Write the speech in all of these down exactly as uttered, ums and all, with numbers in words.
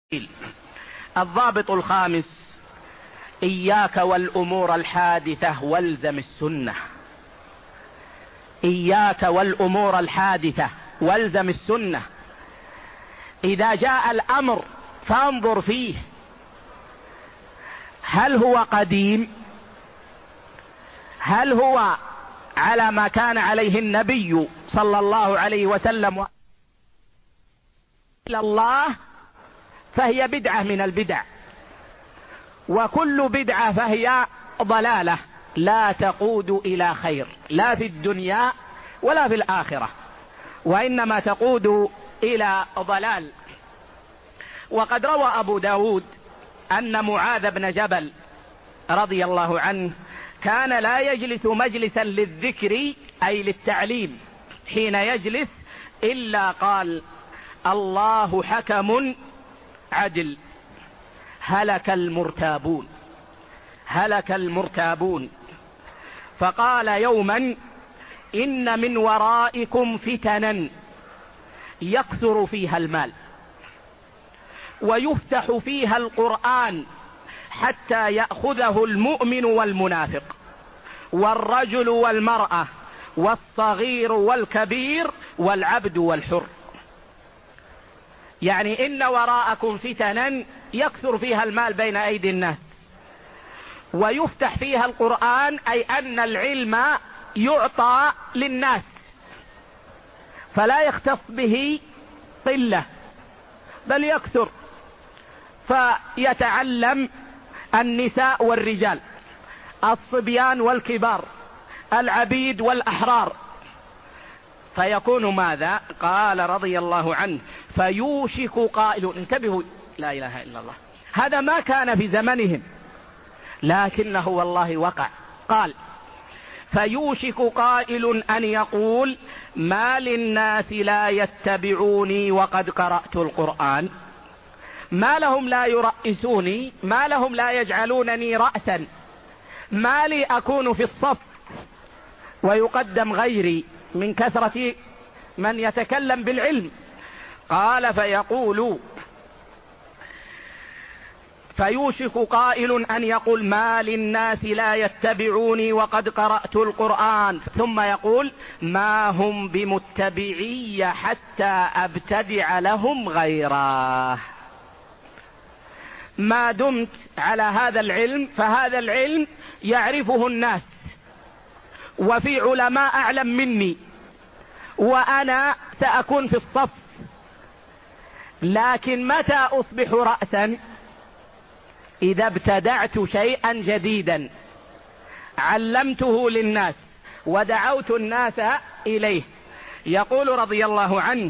الضابط الخامس: إياك والأمور الحادثة والزم السنة. إياك والأمور الحادثة والزم السنة. إذا جاء الأمر فانظر فيه، هل هو قديم؟ هل هو على ما كان عليه النبي صلى الله عليه وسلم إلى الله؟ فهي بدعة من البدع، وكل بدعة فهي ضلالة لا تقود إلى خير، لا في الدنيا ولا في الآخرة، وإنما تقود إلى ضلال. وقد روى أبو داود أن معاذ بن جبل رضي الله عنه كان لا يجلس مجلسا للذكر أي للتعليم، حين يجلس إلا قال: الله حكم عدل، هلك المرتابون، هلك المرتابون. فقال يوما: إن من ورائكم فتنا يكثر فيها المال، ويفتح فيها القرآن حتى يأخذه المؤمن والمنافق، والرجل والمرأة، والصغير والكبير، والعبد والحر. يعني إن وراءكم فتنا يكثر فيها المال بين أيدي الناس، ويفتح فيها القرآن، أي أن العلم يعطى للناس فلا يختص به قلة بل يكثر، فيتعلم النساء والرجال، الصبيان والكبار، العبيد والأحرار. فيكون ماذا؟ قال رضي الله عنه: فيوشك قائل، انتبهوا، لا إله إلا الله، هذا ما كان في زمنهم لكنه والله وقع. قال: فيوشك قائل أن يقول: ما للناس لا يتبعوني وقد قرأت القرآن؟ ما لهم لا يرئسوني؟ ما لهم لا يجعلونني رأسا؟ ما لي أكون في الصف ويقدم غيري من كثرة من يتكلم بالعلم؟ قال: فيقول فيوشك قائل أن يقول: ما للناس لا يتبعوني وقد قرأت القرآن، ثم يقول: ما هم بمتبعي حتى أبتدع لهم غيره. ما دمت على هذا العلم فهذا العلم يعرفه الناس، وفي علماء أعلم مني، وأنا سأكون في الصف، لكن متى أصبح رأسا؟ إذا ابتدعت شيئا جديدا علمته للناس ودعوت الناس إليه. يقول رضي الله عنه: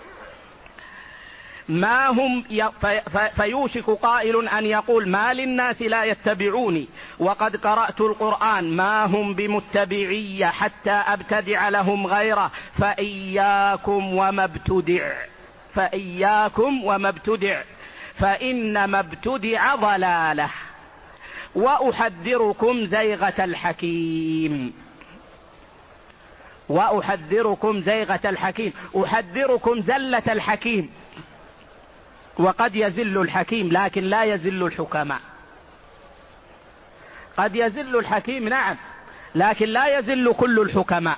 ما هم ي... فيوشك قائل أن يقول: ما للناس لا يتبعوني وقد قرأت القرآن، ما هم بمتبعي حتى أبتدع لهم غيره، فإياكم وما ابتدع، فإياكم وما ابتدع، فإنما ابتدع ضلاله، وأحذركم زيغة الحكيم، وأحذركم زيغة الحكيم، أحذركم زلة الحكيم. وقد يزل الحكيم لكن لا يزل الحكماء. قد يزل الحكيم نعم، لكن لا يزل كل الحكماء.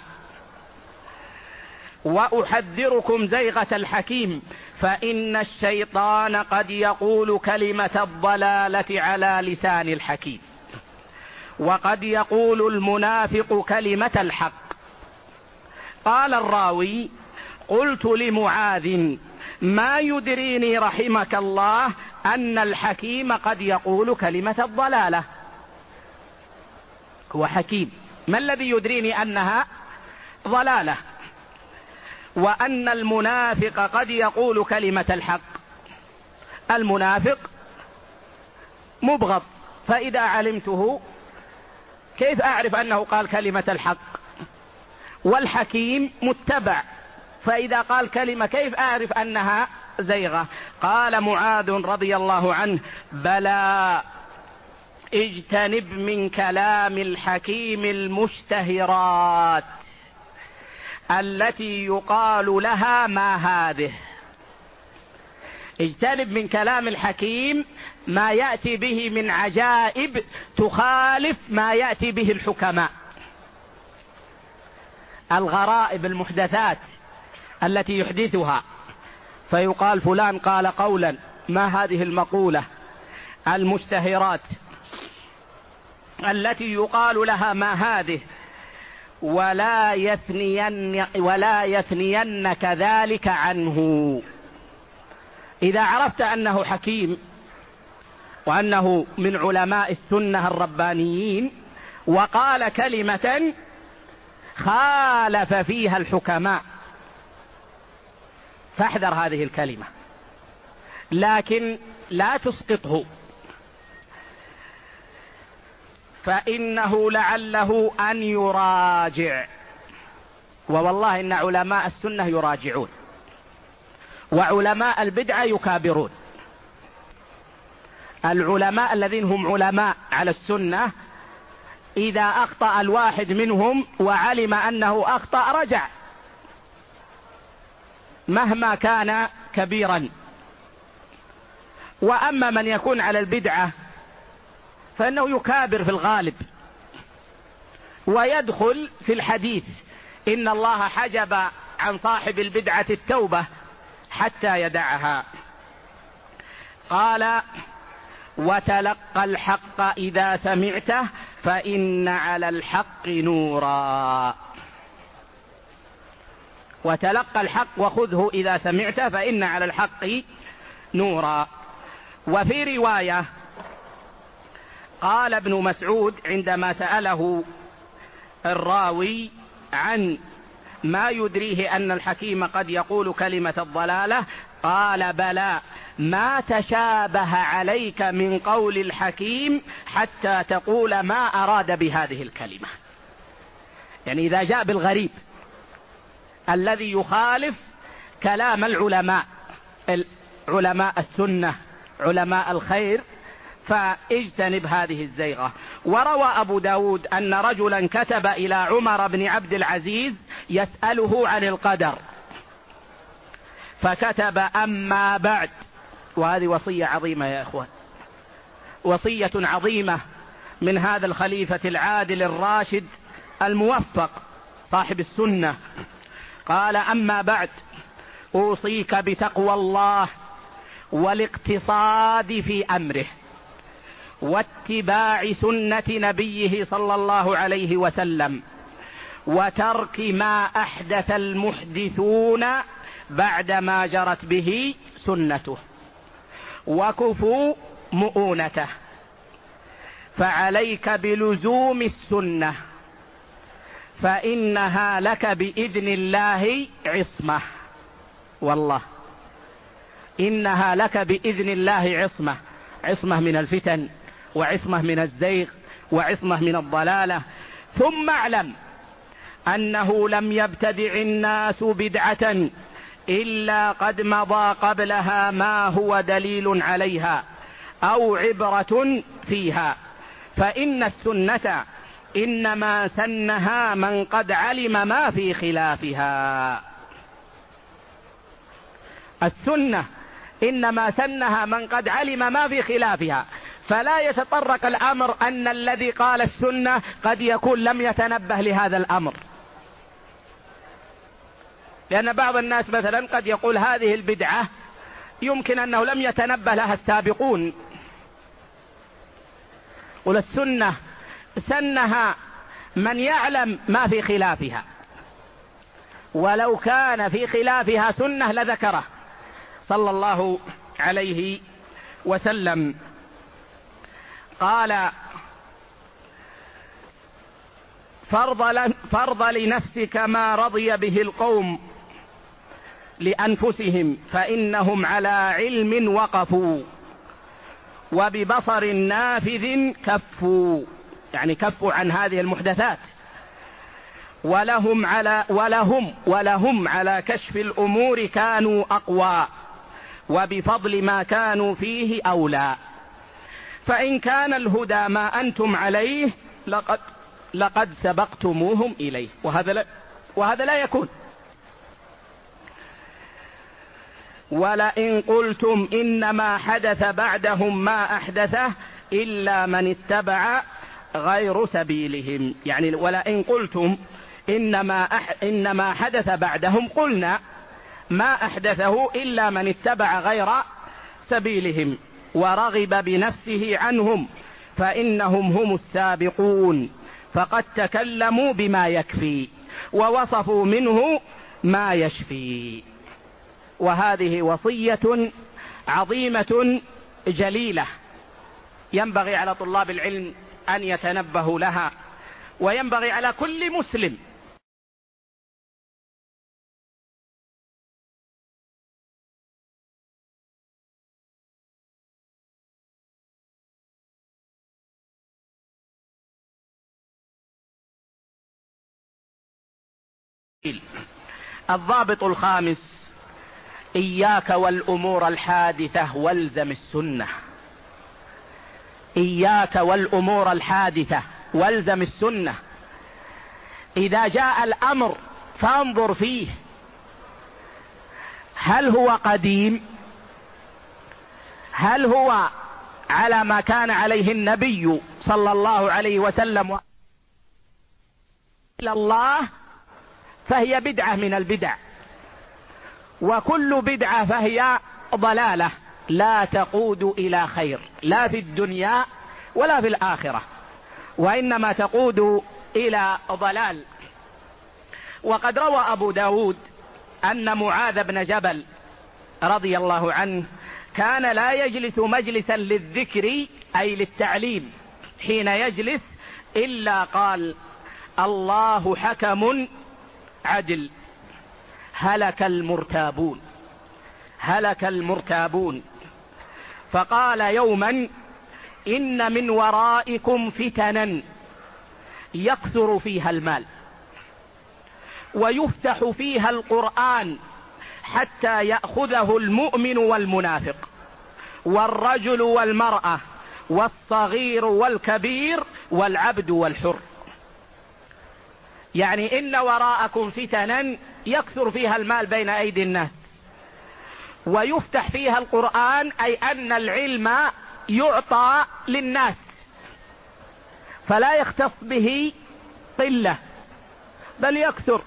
وأحذركم زيغة الحكيم، فإن الشيطان قد يقول كلمة الضلالة على لسان الحكيم، وقد يقول المنافق كلمة الحق. قال الراوي: قلت لمعاذ: ما يدريني رحمك الله أن الحكيم قد يقول كلمة الضلالة؟ هو حكيم، ما الذي يدريني أنها ضلالة؟ وأن المنافق قد يقول كلمة الحق. المنافق مبغض، فإذا علمته كيف أعرف أنه قال كلمة الحق؟ والحكيم متبع، فإذا قال كلمة كيف أعرف أنها زيغة؟ قال معاذ رضي الله عنه: بلى، اجتنب من كلام الحكيم المشتهرات التي يقال لها ما هذه. اجتنب من كلام الحكيم ما يأتي به من عجائب تخالف ما يأتي به الحكماء، الغرائب المحدثات التي يحدثها، فيقال فلان قال قولا، ما هذه المقولة المشتهرات التي يقال لها ما هذه، ولا يثنين ولا يثنينك ذلك عنه. إذا عرفت أنه حكيم وأنه من علماء السنة الربانيين وقال كلمة خالف فيها الحكماء فاحذر هذه الكلمة، لكن لا تسقطه، فإنه لعله أن يراجع. ووالله إن علماء السنة يراجعون، وعلماء البدعة يكابرون. العلماء الذين هم علماء على السنة إذا أخطأ الواحد منهم وعلم أنه أخطأ رجع مهما كان كبيرا. وأما من يكون على البدعة فإنه يكابر في الغالب ويدخل في الحديث إن الله حجب عن صاحب البدعة التوبة حتى يدعها. قال وتلقى الحق إذا سمعته فإن على الحق نورا. وتلقى الحق وخذه إذا سمعته فإن على الحق نورا. وفي رواية قال ابن مسعود عندما سأله الراوي عن ما يدريه أن الحكيم قد يقول كلمة الضلالة، قال بلى ما تشابه عليك من قول الحكيم حتى تقول ما أراد بهذه الكلمة. يعني إذا جاء بالغريب الذي يخالف كلام العلماء، علماء السنة علماء الخير، فاجتنب هذه الزيغة. وروى أبو داود أن رجلا كتب إلى عمر بن عبد العزيز يسأله عن القدر، فكتب أما بعد. وهذه وصية عظيمة يا إخوان، وصية عظيمة من هذا الخليفة العادل الراشد الموفق صاحب السنة. قال أما بعد أوصيك بتقوى الله والاقتصاد في أمره واتباع سنة نبيه صلى الله عليه وسلم وترك ما أحدث المحدثون بعدما جرت به سنته وكفوا مؤونته. فعليك بلزوم السنة فإنها لك بإذن الله عصمة. والله إنها لك بإذن الله عصمة، عصمة من الفتن وعصمة من الزيغ وعصمة من الضلالة. ثم اعلم أنه لم يبتدع الناس بدعة إلا قد مضى قبلها ما هو دليل عليها أو عبرة فيها، فإن السنة إنما سنها من قد علم ما في خلافها. السنة إنما سنها من قد علم ما في خلافها، فلا يتطرق الأمر أن الذي قال السنة قد يكون لم يتنبه لهذا الأمر، لأن بعض الناس مثلا قد يقول هذه البدعة يمكن أنه لم يتنبه لها السابقون، والسنة سنها من يعلم ما في خلافها، ولو كان في خلافها سنة لذكره صلى الله عليه وسلم. قال فرض, فرض لنفسك ما رضي به القوم لأنفسهم فإنهم على علم وقفوا وببصر نافذ كفوا، يعني كفوا عن هذه المحدثات، ولهم على ولهم ولهم على كشف الأمور كانوا أقوى وبفضل ما كانوا فيه أولى. فإن كان الهدى ما أنتم عليه لقد لقد سبقتموهم إليه. وهذا لا, وهذا لا يكون. ولئن قلتم إنما حدث بعدهم ما أحدثه إلا من اتبع غير سبيلهم، يعني ولئن قلتم إنما, أح إنما حدث بعدهم، قلنا ما أحدثه إلا من اتبع غير سبيلهم ورغب بنفسه عنهم فإنهم هم السابقون، فقد تكلموا بما يكفي ووصفوا منه ما يشفي. وهذه وصية عظيمة جليلة ينبغي على طلاب العلم أن يتنبهوا لها، وينبغي على كل مسلم الضابط الخامس: إياك والأمور الحادثة والزم السنة. إياك والأمور الحادثة والزم السنة. إذا جاء الأمر فانظر فيه، هل هو قديم؟ هل هو على ما كان عليه النبي صلى الله عليه وسلم إلى الله؟ فهي بدعة من البدع، وكل بدعة فهي ضلالة لا تقود إلى خير، لا في الدنيا ولا في الآخرة، وإنما تقود إلى ضلال. وقد روى أبو داود أن معاذ بن جبل رضي الله عنه كان لا يجلس مجلسا للذكر أي للتعليم، حين يجلس إلا قال: الله حكم عدل، هلك المرتابون، هلك المرتابون. فقال يوما: إن من ورائكم فتنا يكثر فيها المال، ويفتح فيها القرآن حتى يأخذه المؤمن والمنافق، والرجل والمرأة، والصغير والكبير، والعبد والحر. يعني إن وراءكم فتنا يكثر فيها المال بين أيدي الناس، ويفتح فيها القرآن، أي أن العلم يعطى للناس فلا يختص به قلة بل يكثر،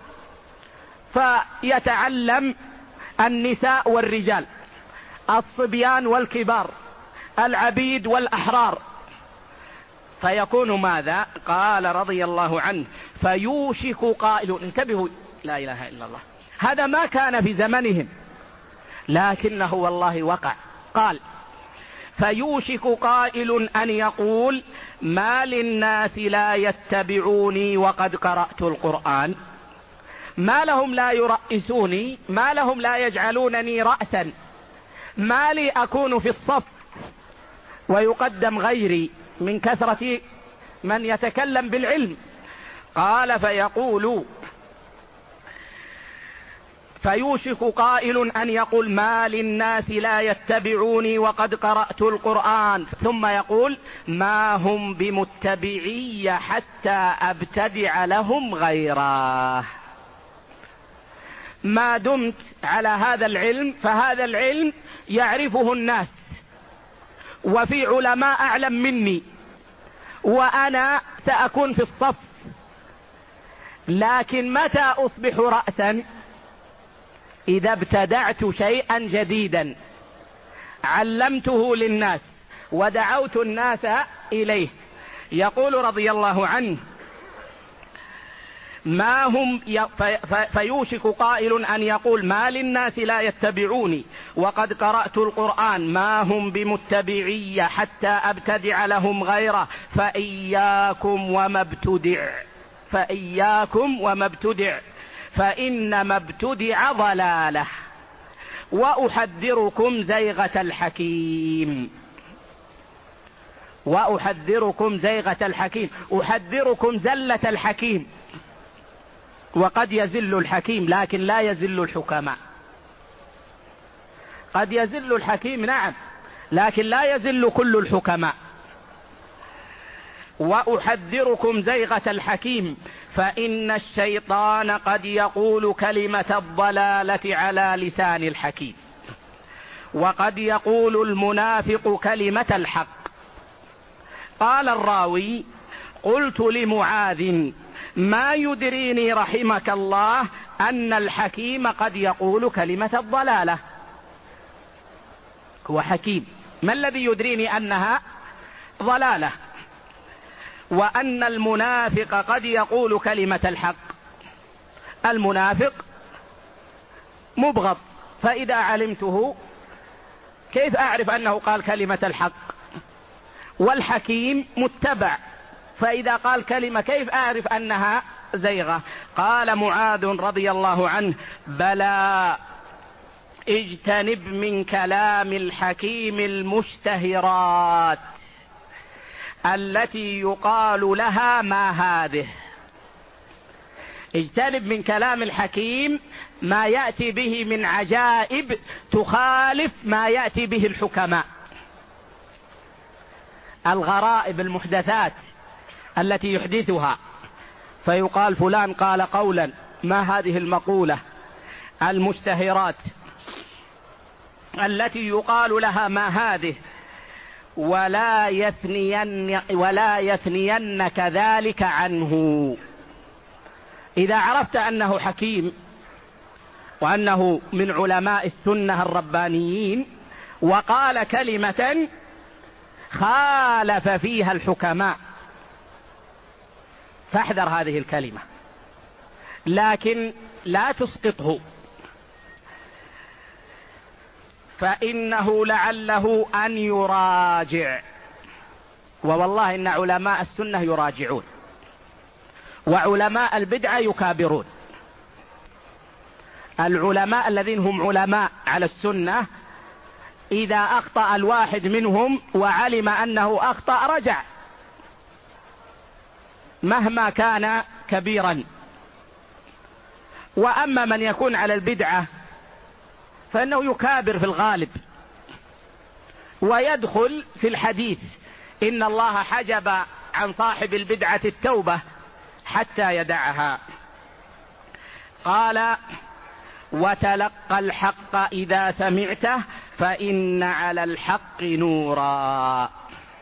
فيتعلم النساء والرجال، الصبيان والكبار، العبيد والأحرار، فيكون ماذا؟ قال رضي الله عنه: فيوشك قائل، انتبهوا، لا إله إلا الله، هذا ما كان في زمنهم لكنه والله وقع. قال: فيوشك قائل أن يقول: ما للناس لا يتبعوني وقد قرأت القرآن؟ ما لهم لا يرئسوني؟ ما لهم لا يجعلونني رأسا؟ ما لي أكون في الصف ويقدم غيري من كثرة من يتكلم بالعلم؟ قال: فيقول فيوشك قائل أن يقول: ما للناس لا يتبعوني وقد قرأت القرآن، ثم يقول: ما هم بمتبعي حتى أبتدع لهم غيره. ما دمت على هذا العلم فهذا العلم يعرفه الناس، وفي علماء أعلم مني، وأنا سأكون في الصف، لكن متى أصبح رأسا؟ إذا ابتدعت شيئا جديدا علمته للناس ودعوت الناس إليه. يقول رضي الله عنه: ما هم ي... فيوشك قائل أن يقول: ما للناس لا يتبعوني وقد قرأت القرآن، ما هم بمتبعي حتى أبتدع لهم غيره، فإياكم وما ابتدع، فإياكم وما ابتدع، فإنما ابتدع ضلاله، وأحذركم زيغة الحكيم، وأحذركم زيغة الحكيم، أحذركم زلة الحكيم. وقد يزل الحكيم لكن لا يزل الحكماء. قد يزل الحكيم نعم، لكن لا يزل كل الحكماء. وأحذركم زيغة الحكيم، فإن الشيطان قد يقول كلمة الضلالة على لسان الحكيم. وقد يقول المنافق كلمة الحق. قال الراوي: قلت لمعاذ: ما يدريني رحمك الله أن الحكيم قد يقول كلمة الضلالة. هو حكيم، ما الذي يدريني أنها ضلالة؟ وأن المنافق قد يقول كلمة الحق. المنافق مبغض، فإذا علمته كيف أعرف أنه قال كلمة الحق؟ والحكيم متبع، فإذا قال كلمة كيف أعرف أنها زيغة؟ قال معاذ رضي الله عنه: بلى، اجتنب من كلام الحكيم المشتهرات التي يقال لها ما هذه. اجتنب من كلام الحكيم ما يأتي به من عجائب تخالف ما يأتي به الحكماء، الغرائب المحدثات التي يحدثها، فيقال فلان قال قولا، ما هذه المقولة؟ المشتهرات التي يقال لها ما هذه. ولا يثنين ولا يثنينك ذلك عنه. إذا عرفت أنه حكيم وأنه من علماء السنة الربانيين وقال كلمة خالف فيها الحكماء، فاحذر هذه الكلمة، لكن لا تسقطه، فإنه لعله أن يراجع. ووالله إن علماء السنة يراجعون، وعلماء البدعة يكابرون. العلماء الذين هم علماء على السنة إذا أخطأ الواحد منهم وعلم أنه أخطأ رجع مهما كان كبيرا. وأما من يكون على البدعة فإنه يكابر في الغالب ويدخل في الحديث: إن الله حجب عن صاحب البدعة التوبة حتى يدعها. قال: وتلقى الحق إذا سمعته فإن على الحق نورا.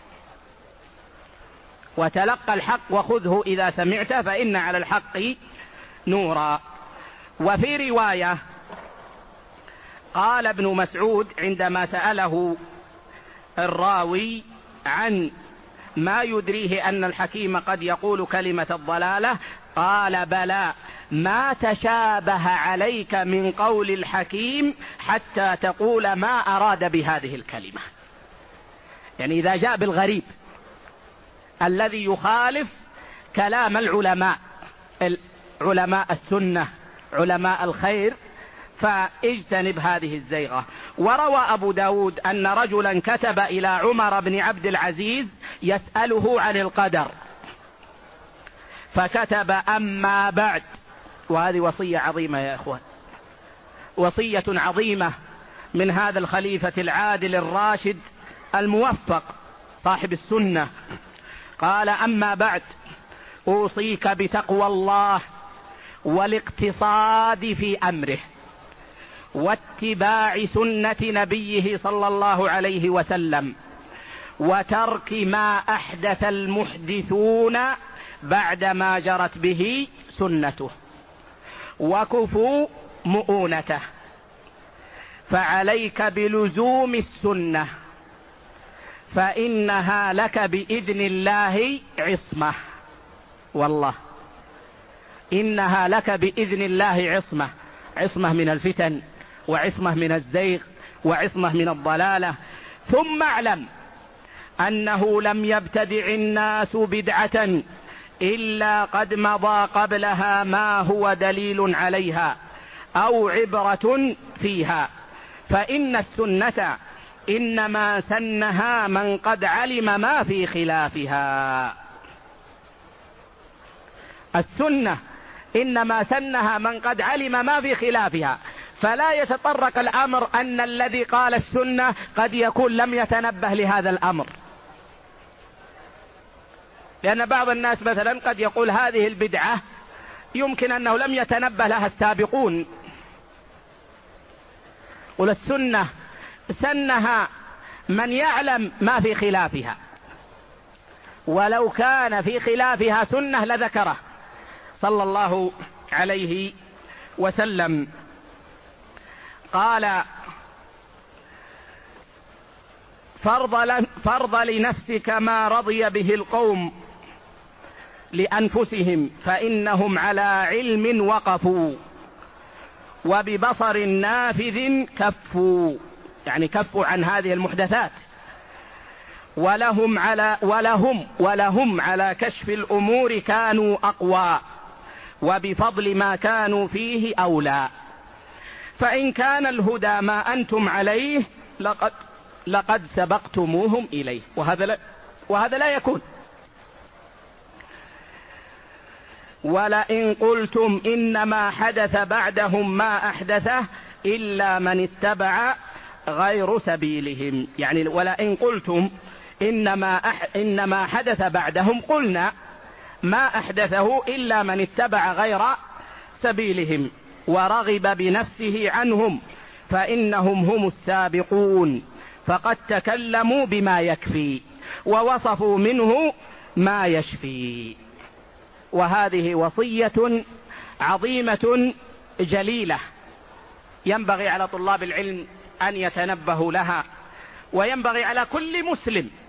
وتلقى الحق وخذه إذا سمعته فإن على الحق نورا. وفي رواية قال ابن مسعود عندما سأله الراوي عن ما يدريه أن الحكيم قد يقول كلمة الضلالة، قال: بلى، ما تشابه عليك من قول الحكيم حتى تقول ما أراد بهذه الكلمة. يعني إذا جاء بالغريب الذي يخالف كلام العلماء، علماء السنة، علماء الخير، فاجتنب هذه الزيغة. وروى أبو داود أن رجلا كتب إلى عمر بن عبد العزيز يسأله عن القدر، فكتب: أما بعد. وهذه وصية عظيمة يا إخوان، وصية عظيمة من هذا الخليفة العادل الراشد الموفق صاحب السنة. قال: أما بعد، أوصيك بتقوى الله والاقتصاد في أمره واتباع سنة نبيه صلى الله عليه وسلم وترك ما أحدث المحدثون بعدما جرت به سنته وكفوا مؤونته، فعليك بلزوم السنة فإنها لك بإذن الله عصمة. والله إنها لك بإذن الله عصمة، عصمة من الفتن، وعصمة من الزيغ، وعصمة من الضلالة. ثم اعلم أنه لم يبتدع الناس بدعة إلا قد مضى قبلها ما هو دليل عليها أو عبرة فيها، فإن السنة إنما سنها من قد علم ما في خلافها. السنة إنما سنها من قد علم ما في خلافها، فلا يتطرق الأمر أن الذي قال السنة قد يكون لم يتنبه لهذا الأمر، لأن بعض الناس مثلا قد يقول هذه البدعة يمكن أنه لم يتنبه لها السابقون. والسنة سنها من يعلم ما في خلافها، ولو كان في خلافها سنة لذكره صلى الله عليه وسلم. قال: فرض, فرض لنفسك ما رضي به القوم لأنفسهم فإنهم على علم وقفوا وببصر نافذ كفوا، يعني كفوا عن هذه المحدثات، ولهم على ولهم ولهم على كشف الأمور كانوا أقوى، وبفضل ما كانوا فيه أولى. فإن كان الهدى ما أنتم عليه لقد لقد سبقتموهم إليه. وهذا لا, وهذا لا يكون. ولئن قلتم إنما حدث بعدهم ما أحدثه إلا من اتبع غير سبيلهم، يعني ولئن قلتم إنما, أح إنما حدث بعدهم، قلنا ما أحدثه إلا من اتبع غير سبيلهم ورغب بنفسه عنهم فإنهم هم السابقون، فقد تكلموا بما يكفي ووصفوا منه ما يشفي. وهذه وصية عظيمة جليلة ينبغي على طلاب العلم أن يتنبهوا لها، وينبغي على كل مسلم